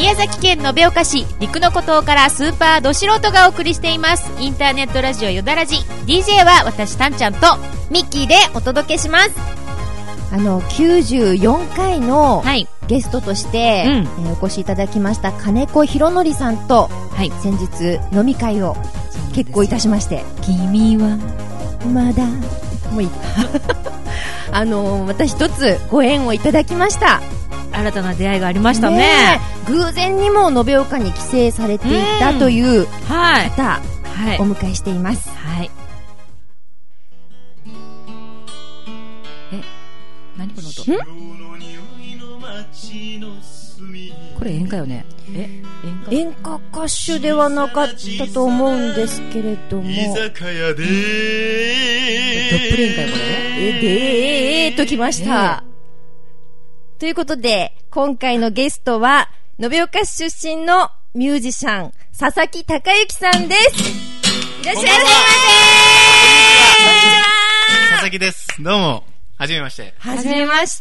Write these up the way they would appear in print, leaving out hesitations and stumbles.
宮崎県延岡市陸の孤島からスーパーど素人がお送りしていますインターネットラジオよだらじ。 DJ は私たんちゃんとミッキーでお届けします。94回のゲストとして、お越しいただきました金子博則さんと、先日飲み会を結構いたしまして、 君はまだもういいまた一つご縁をいただきました。 新たな出会いがありましたね。 偶然にも延岡に帰省されていたという方、お迎えしています。 何この音？これ演歌よね。 演歌歌手ではなかったと思うんですけれども、 居酒屋でドップレンかよこれ。 でーときました、ということで今回のゲストは延岡市出身のミュージシャン佐々木孝之さんです。いらっしゃいませ。こんにちは。 佐々木です。どうもはじめまして。 はじめまして。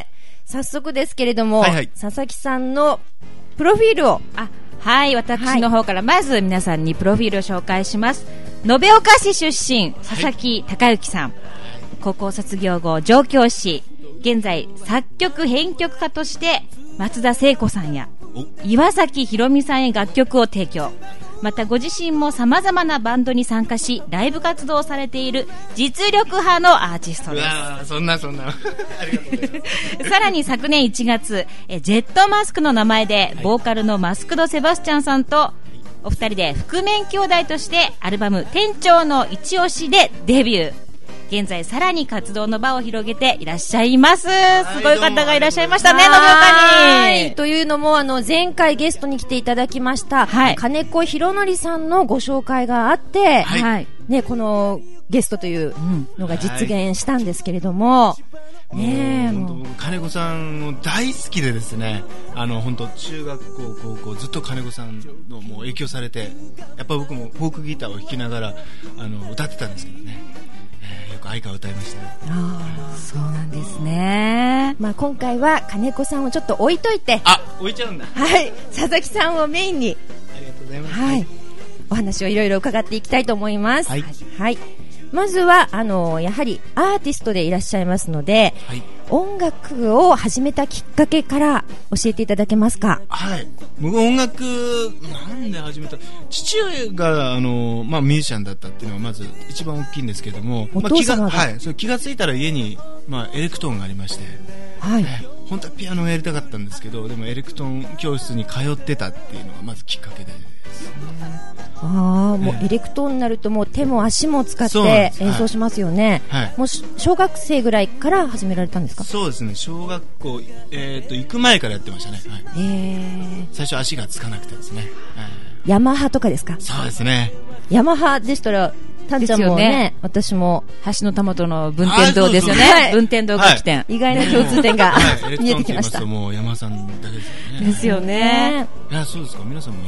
早速ですけれども、佐々木さんのプロフィールを私の方からまず皆さんにプロフィールを紹介します。延岡市出身佐々木孝之さん、高校卒業後上京し、現在作曲編曲家として松田聖子さんや岩崎宏美さんへ楽曲を提供。またご自身も様々なバンドに参加しライブ活動をされている実力派のアーティストです。 そんなありがとうございますさらに昨年1月ジェットマスクの名前でボーカルのマスクドセバスチャンさんとお二人で覆面兄弟としてアルバム店長の一押しでデビュー。現在さらに活動の場を広げていらっしゃいます。すごい方がいらっしゃいましたね、延岡に。 というのも前回ゲストに来ていただきました、金子博則さんのご紹介があって、このゲストというのが実現したんですけれども、 僕金子さんも大好きでですね、本当中学校高校ずっと金子さんのもう影響されて、やっぱ僕もフォークギターを弾きながら歌ってたんですけどね、よく愛歌を歌いましたね。 そうなんですね。 今回は金子さんをちょっと置いといて、 置いちゃうんだ。 佐々木さんをメインにありがとうございます。 お話をいろいろ伺っていきたいと思います。まずはやはりアーティストでいらっしゃいますので、音楽を始めたきっかけから教えていただけますか？ 僕音楽なんで始めた、父親がミュージシャンだったっていうのがまず一番大きいんですけども、気がついたら家にエレクトーンがありまして、本当はピアノをやりたかったんですけど、でもエレクトーン教室に通ってたっていうのがまずきっかけですね。 もうエレクトーンになるともう手も足も使って演奏しますよね。もう小学生ぐらいから始められたんですか？ そうですね、小学校、行く前からやってましたね。最初足がつかなくてですね、 ヤマハとかですか？ そうですね。 ヤマハでしたらタンちゃんもね、私も橋のたもとの文天堂ですよね。文天堂楽器店、 意外な共通点が見えてきました。 もう山さんだけですよね。 ですよね。 そうですか。皆さんも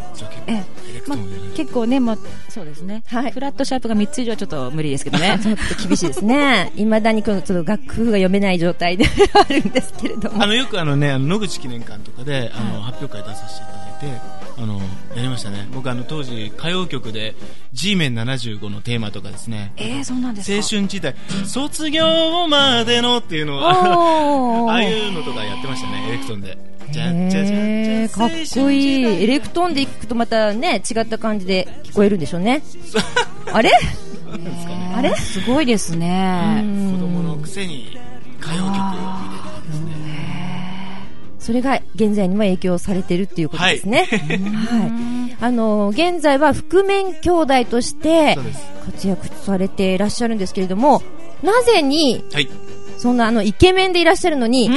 結構ね、そうですね。フラットシャープが3つ以上はちょっと無理ですけどね。 ちょっと厳しいですね。未だにちょっと楽譜が読めない状態であるんですけれども。 よく野口記念館とかで発表会出させていただいて。やりましたね。僕当時歌謡曲で G メン75のテーマとかですね、 そうなんですか。 青春時代卒業までのっていうのをああいうのとかやってましたね、エレクトーンで。 かっこいい。エレクトーンで聴くとまたね違った感じで聞こえるんでしょうね。あれあれすごいですね。 子供のくせに歌謡曲を見てるんですね。 それが現在にも影響されているっていうことですね。現在は覆面兄弟として活躍されていらっしゃるんですけれども、なぜに、そんなイケメンでいらっしゃるのに、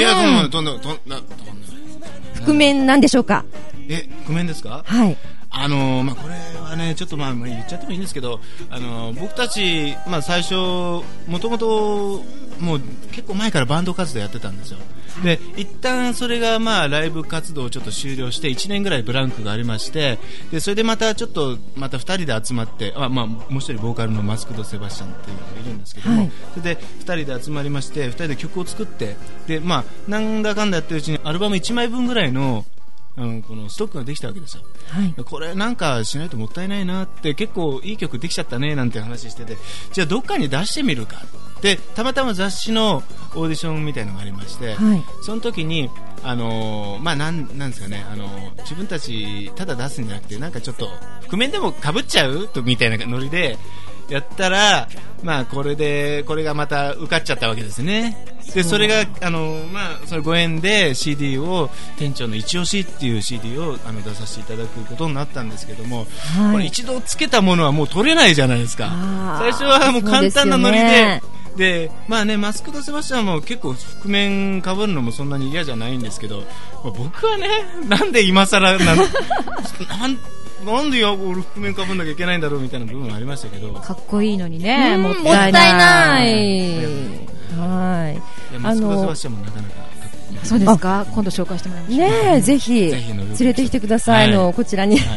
覆面なんでしょうか？ 覆面ですか？これはねちょっと言っちゃってもいいんですけど、僕たち最初もともともう結構前からバンド活動やってたんですよ。で一旦それがライブ活動をちょっと終了して1年ぐらいブランクがありまして、でそれでまた2人で集まって、もう一人ボーカルのマスクドセバスチャンっていうのがいるんですけども、それで2人で集まりまして2人で曲を作って、でなんだかんだやってるうちにアルバム1枚分ぐらいのこのストックができたわけですよ、はい、これなんかしないともったいないなって、結構いい曲できちゃったねなんて話してて、じゃあどっかに出してみるかで、たまたま雑誌のオーディションみたいなのがありまして、はい、その時になんですかね、自分たちただ出すんじゃなくて、なんかちょっと覆面でも被っちゃうとみたいなノリでやったら、これがまた受かっちゃったわけですね。でそれがそのご縁で CD を店長の一押しっていう CD を出させていただくことになったんですけども、はい、これ一度つけたものはもう取れないじゃないですか。最初はもう簡単なノリでマスク・ド・セバスチャンも結構覆面被るのもそんなに嫌じゃないんですけど、僕はね、なんで今更なんで俺覆面被んなきゃいけないんだろうみたいな部分ありましたけど、 かっこいいのにね、 もったいない。はい。 マスク・ド・セバスチャンもなかなかそうですか。今度紹介してもらいましょうね。ぜひ連れてきてください。はい、こちらに、はい、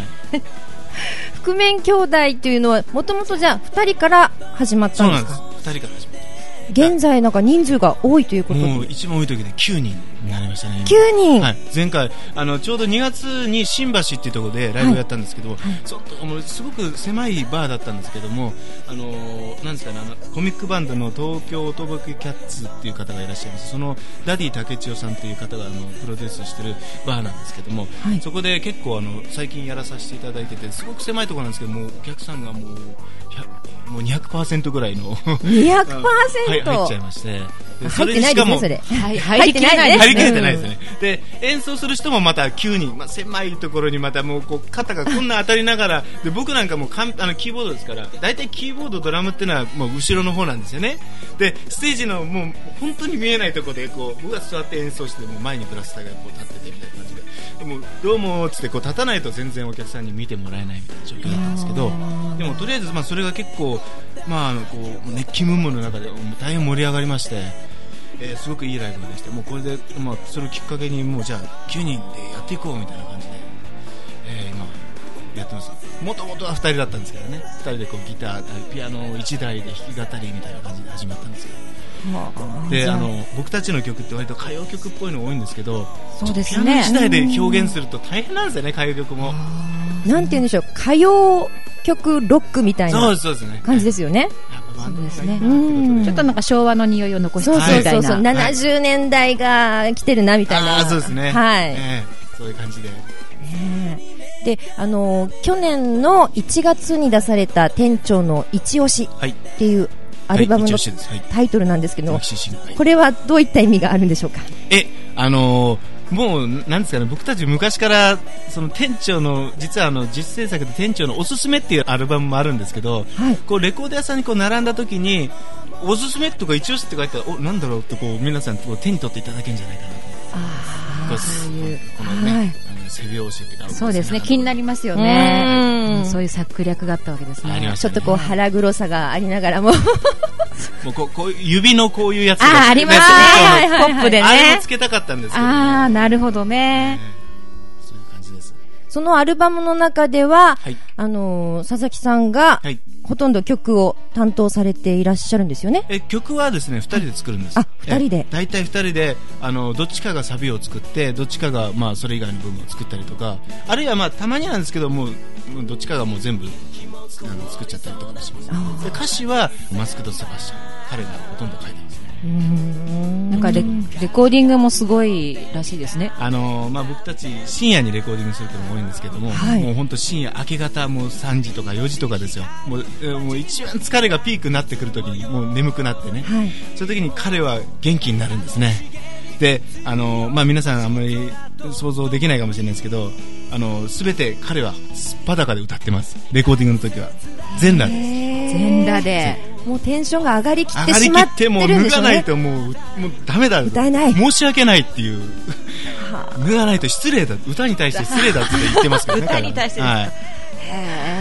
覆面兄弟というのはもともとじゃあ2人から始まったんですか。 そうなんです。2人から始まった。 現在なんか人数が多いということで、 もう一番多い時で9人になりましたね。 9人、 はい、前回ちょうど2月に新橋っていうところでライブをやったんですけど、はいはい、もうすごく狭いバーだったんですけども、なんですかね、コミックバンドの東京オトボケキャッツっていう方がいらっしゃいます。そのダディ竹千代さんという方がプロデュースしてるバーなんですけども、はい、そこで結構最近やらさせていただいてて、すごく狭いところなんですけども、お客さんがもう200% ぐらいの 200% 入っちゃいまして、 入ってないですね、それ。 入りきれてないですね。で演奏する人もまた9人、狭いところにまたもう肩がこんな当たりながらで、僕なんかもキーボードですから、だいたいキーボードドラムっていうのはもう後ろの方なんですよね。でステージのもう本当に見えないところで僕が座って演奏して、もう前にブラスターが立っててみたいな感じで、でもどうもっつって立たないと全然お客さんに見てもらえないみたいな状況だったんですけど、でもとりあえずそれが結構熱気ムンムンの中で大変盛り上がりまして、すごくいいライブでして、もうこれで、それをきっかけにもうじゃあ9人でやっていこうみたいな感じで、今やってます。もともとは2人だったんですけどね、2人でギターピアノ1台で弾き語りみたいな感じで始まったんですけど、で僕たちの曲って割と歌謡曲っぽいの多いんですけど、 そうですね、 ピアノ1台で表現すると大変なんですよね、歌謡曲も。 なんて言うんでしょう、歌謡曲ロックみたいな感じですよね。 そうですね。ちょっとなんか昭和の匂いを残してみたいな。 そう70年代が来てるなみたいな。 そうですね。はい。そういう感じで。 で、去年の1月に出された店長の一押しっていうアルバムのタイトルなんですけど、これはどういった意味があるんでしょうか。 もうなんですかね、僕たち昔からその店長の実は実制作で店長のおすすめっていうアルバムもあるんですけど、はい、レコード屋さんに並んだ時におすすめとか一押しって書いてある、なんだろうって皆さん手に取っていただけるんじゃないかなと。そういうこのね、はい、背拍子っていうか、 そうですね、気になりますよね。そういう策略があったわけですね。 ちょっと腹黒さがありながらももうこう指のこういうやつがありますね、ポップでね、 あれもつけたかったんですけど、 なるほどね、 そういう感じです。 そのアルバムの中では、はい、佐々木さんが、はい、ほとんど曲を担当されていらっしゃるんですよね。 曲はですね2人で作るんです。 2人でだいたい2人でどっちかがサビを作って、どっちかがそれ以外の部分を作ったりとか、あるいはたまになんですけどもどっちかがもう全部作っちゃったりとかします。で歌詞はマスク・ド・セバスチャン、彼がほとんど書いてますね。 なんかレコーディングもすごいらしいですね。 僕たち深夜にレコーディングすることも多いんですけども、はい、もう本当深夜明け方もう3時とか4時とかですよ。もう一番疲れがピークになってくるときにもう眠くなってね、はい、そういう時に彼は元気になるんですね。で皆さんあんまり想像できないかもしれないですけど、全て彼はすっぱだかで歌ってます。レコーディングの時は全裸です。 全裸でもうテンションが上がりきってしまってるんでしょうね。 もう脱がないともうダメだ、 歌えない、 申し訳ないっていう脱がないと失礼だ、歌に対して失礼だって言ってますからね歌に対してですか、 はい、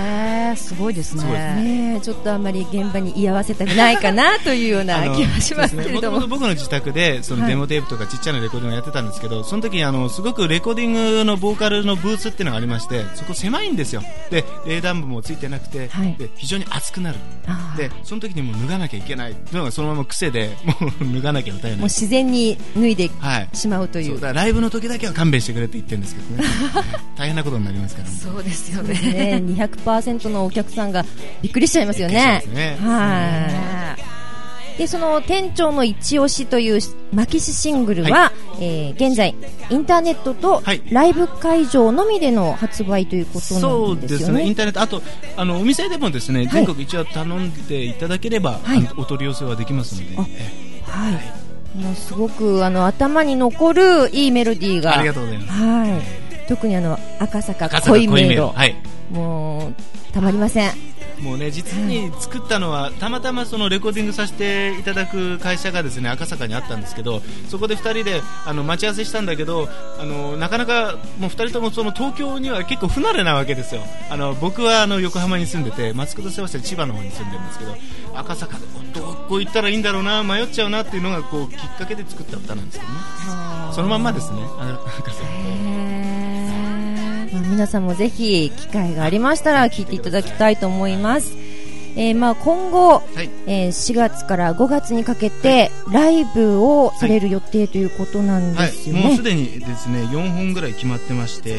すごいですね。 ちょっとあんまり現場に居合わせたくないかなというような気がしますけれども、 もともと僕の自宅でそのデモテープとかちっちゃなレコーディングをやってたんですけど、その時にすごくレコーディングのボーカルのブースっていうのがありまして、そこ狭いんですよ。で冷暖房もついてなくて、で非常に暑くなる。でその時にもう脱がなきゃいけないのがそのまま癖で、もう脱がなきゃ歌えない。もう自然に脱いでしまうという。 そうだ、ライブの時だけは勘弁してくれって言ってるんですけどね。大変なことになりますからね。 そうですよね。 200% のお客さんがびっくりしちゃいますよね。でその店長の一押しというマキシシングルは、現在インターネットとライブ会場のみでの発売ということなんですよね。 そうですね。インターネット、あとお店でもですね、全国一応頼んでいただければ、お取り寄せはできますので。 もうすごく頭に残るいいメロディーが、 ありがとうございます。 特に赤坂恋メロ、もうたまりません。 もうね、実に作ったのはたまたまそのレコーディングさせていただく会社がですね、赤坂にあったんですけど、そこで2人で待ち合わせしたんだけど、なかなかもう2人ともその東京には結構不慣れなわけですよ。僕は横浜に住んでて、松久世話して千葉の方に住んでるんですけど、赤坂でどこ行ったらいいんだろうな、迷っちゃうなっていうのがこうきっかけで作った歌なんですけどね。そのまんまですね、赤坂。 皆さんもぜひ機会がありましたら聴いていただきたいと思います。今後、4月から5月にかけてライブをされる予定ということなんですよね。 もうすでにですね4本ぐらい決まってまして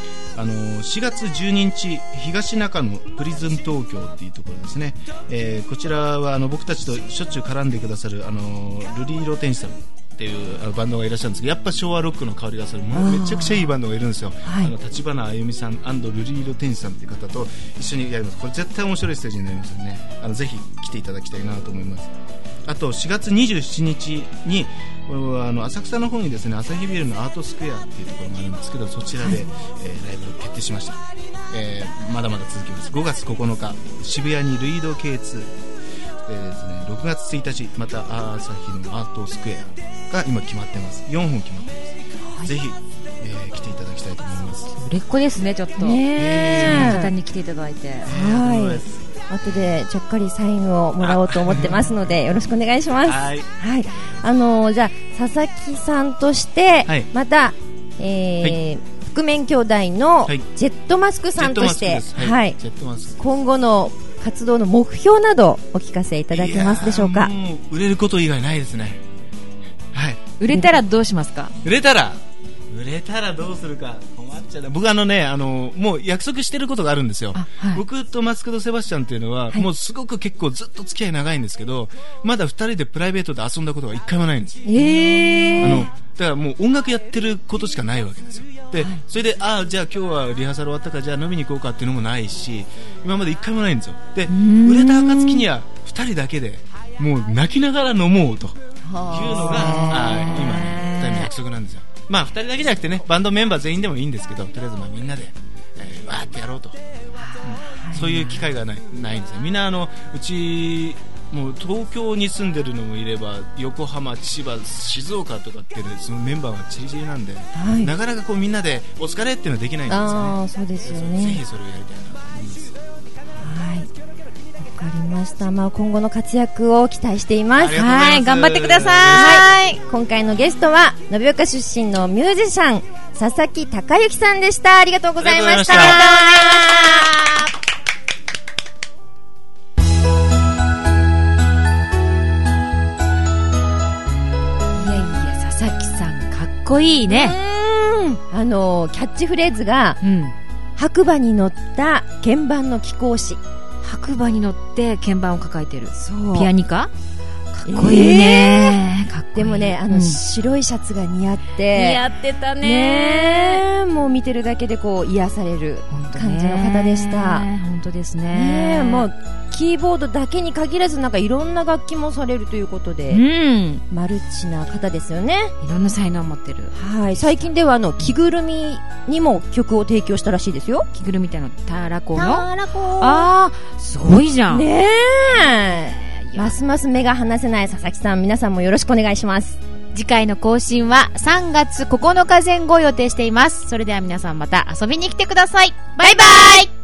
、4月12日東中野プリズン東京っていうところですね。こちらは僕たちとしょっちゅう絡んでくださるルリーロ天使さんっていうバンドがいらっしゃるんですけど、やっぱ昭和ロックの香りがする、もうめちゃくちゃいいバンドがいるんですよ。立花あゆみさん&ルリーロ天使さんっていう方と一緒にやります。これ絶対面白いステージになりますよね。ぜひ来ていただきたいなと思います。あと4月27日に浅草の方にですね、アサヒビルのアートスクエアっていうところがあるんですけど、そちらで、ライブ決定しました。まだまだ続きます。5月9日渋谷にルイド K2 ですね、6月1日また朝日のアートスクエアが今決まってます。4本決まってます。ぜひ、来ていただきたいと思います。 売れっ子ですね、ちょっとその方に来ていただいて、 後でちょっかりサインをもらおうと思ってますのでよろしくお願いします。じゃあ佐々木さんとして、また、覆面兄弟のジェットマスクさんとして、今後の活動の目標などお聞かせいただけますでしょうか。 もう売れること以外ないですね。 売れたらどうしますか。 売れたらどうするか困っちゃう。僕もう約束してることがあるんですよ。僕と松久セバスチャンっていうのは、もうすごく結構ずっと付き合い長いんですけど、まだ2人でプライベートで遊んだことが1回もないんです。だからもう音楽やってることしかないわけですよ。でそれでじゃあ今日はリハーサル終わったからじゃあ飲みに行こうかっていうのもないし、今まで1回もないんですよ。で売れた暁には2人だけでもう泣きながら飲もうというのが今2人の約束なんですよ。2人だけじゃなくてね、バンドメンバー全員でもいいんですけど、とりあえずみんなで、わーってやろうと、そういう機会がないんですよ。みんなうちもう東京に住んでるのもいれば、横浜、千葉、静岡とかってそのメンバーがチリチリなんで、なかなかこうみんなでお疲れっていうのはできないんですよね。 そうですよね。 ぜひそれをやりたいなと思います。 わかりました。今後の活躍を期待しています。 頑張ってください。 今回のゲストは延岡出身のミュージシャン佐々木孝之さんでした。ありがとうございました。 佐々木さんかっこいいね。 キャッチフレーズが、白馬に乗った鍵盤の貴公子。 白馬に乗って鍵盤を抱えてる。ピアニカかっこいいね。かっこいい。 でもね、白いシャツが似合ってたね。 もう見てるだけでこう癒される感じの方でした。 本当ですね。 もうキーボードだけに限らずなんかいろんな楽器もされるということで、マルチな方ですよね。 いろんな才能を持ってる。 最近では着ぐるみにも曲を提供したらしいですよ。 着ぐるみってタラコのすごいじゃんねえ。ますます目が離せない佐々木さん、皆さんもよろしくお願いします。 次回の更新は3月9日前後を予定しています。それでは皆さんまた遊びに来てください。バイバイ。